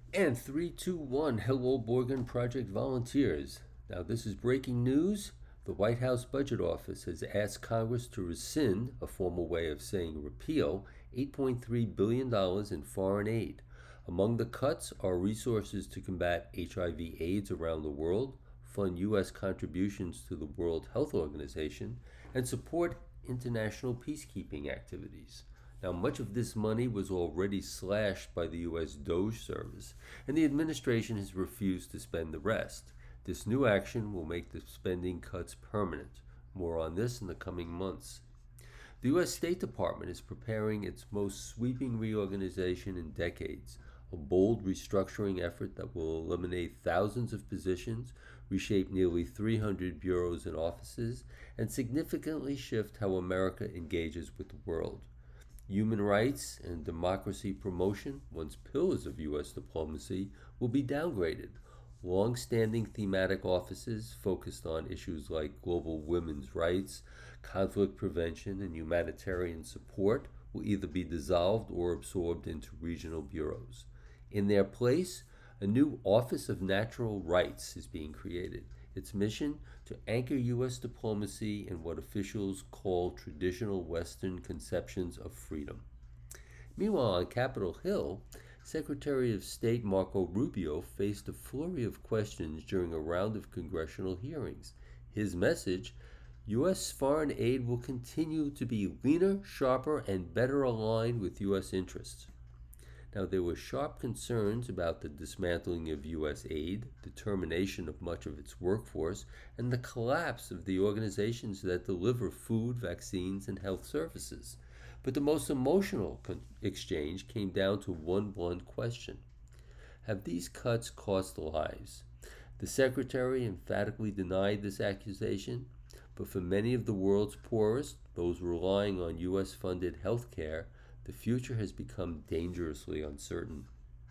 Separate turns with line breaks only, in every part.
And 321, hello, Borgen Project volunteers. Now, this is breaking news. The White House Budget Office has asked Congress to rescind, a formal way of saying repeal, $8.3 billion in foreign aid. Among the cuts are resources to combat HIV/AIDS around the world, fund U.S. contributions to the World Health Organization, and support international peacekeeping activities. Now, much of this money was already slashed by the U.S. DOGE service, and the administration has refused to spend the rest. This new action will make the spending cuts permanent. More on this in the coming months. The U.S. State Department is preparing its most sweeping reorganization in decades, a bold restructuring effort that will eliminate thousands of positions, reshape nearly 300 bureaus and offices, and significantly shift how America engages with the world. Human rights and democracy promotion, once pillars of U.S. diplomacy, will be downgraded. Long standing thematic offices focused on issues like global women's rights, conflict prevention, and humanitarian support will either be dissolved or absorbed into regional bureaus. In their place, a new Office of Natural Rights is being created. Its mission to anchor U.S. diplomacy in what officials call traditional Western conceptions of freedom. Meanwhile, on Capitol Hill, Secretary of State Marco Rubio faced a flurry of questions during a round of congressional hearings. His message: U.S. foreign aid will continue to be leaner, sharper, and better aligned with U.S. interests. Now, there were sharp concerns about the dismantling of U.S. aid, the termination of much of its workforce, and the collapse of the organizations that deliver food, vaccines, and health services. But the most emotional exchange came down to one blunt question: have these cuts cost lives? The Secretary emphatically denied this accusation, but for many of the world's poorest, those relying on U.S. funded health care, the future has become dangerously uncertain.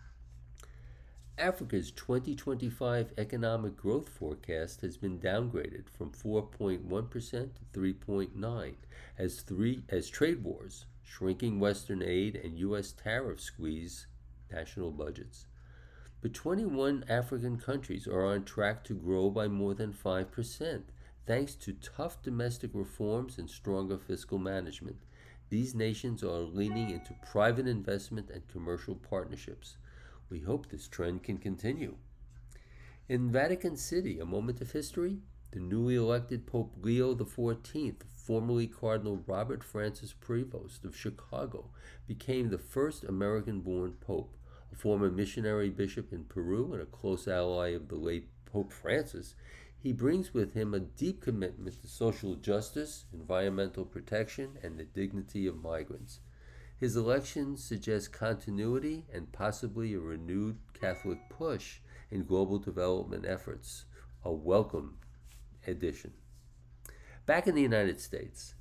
Africa's 2025 economic growth forecast has been downgraded from 4.1% to 3.9% as trade wars, shrinking Western aid, and U.S. tariffs squeeze national budgets. But 21 African countries are on track to grow by more than 5%, thanks to tough domestic reforms and stronger fiscal management. These nations are leaning into private investment and commercial partnerships. We hope this trend can continue. In Vatican City, a moment of history, the newly elected Pope Leo XIV, formerly Cardinal Robert Francis Prevost of Chicago, became the first American born Pope. A former missionary bishop in Peru and a close ally of the late Pope Francis, he brings with him a deep commitment to social justice, environmental protection, and the dignity of migrants. His election suggests continuity and possibly a renewed Catholic push in global development efforts, a welcome addition. Back in the United States,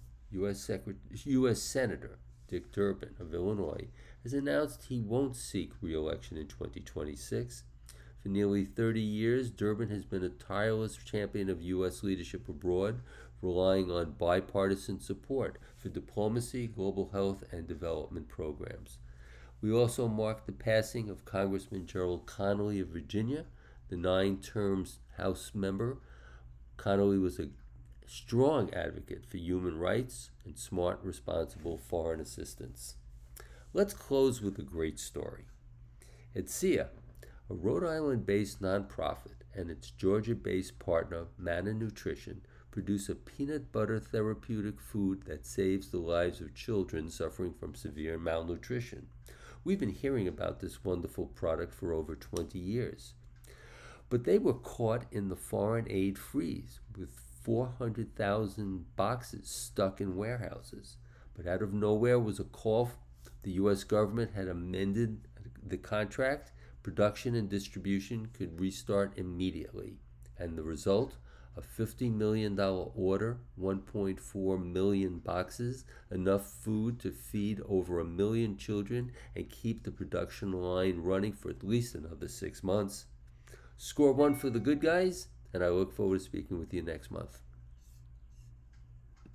U.S. Senator Dick Durbin of Illinois has announced he won't seek re-election in 2026. For nearly 30 years, Durbin has been a tireless champion of U.S. leadership abroad, relying on bipartisan support for diplomacy, global health, and development programs. We also marked the passing of Congressman Gerald Connolly of Virginia, the 9 term House member. Connolly was a strong advocate for human rights and smart, responsible foreign assistance. Let's close with a great story. ETSIA, a Rhode Island based nonprofit, and its Georgia based partner, Manna Nutrition, produce a peanut butter therapeutic food that saves the lives of children suffering from severe malnutrition. We've been hearing about this wonderful product for over 20 years. But they were caught in the foreign aid freeze with 400,000 boxes stuck in warehouses. But out of nowhere was a call. The U.S. government had amended the contract. Production and distribution could restart immediately. And the result? A $50 million order, 1.4 million boxes, enough food to feed over 1 million children and keep the production line running for at least another 6 months. Score one for the good guys, and I look forward to speaking with you next month.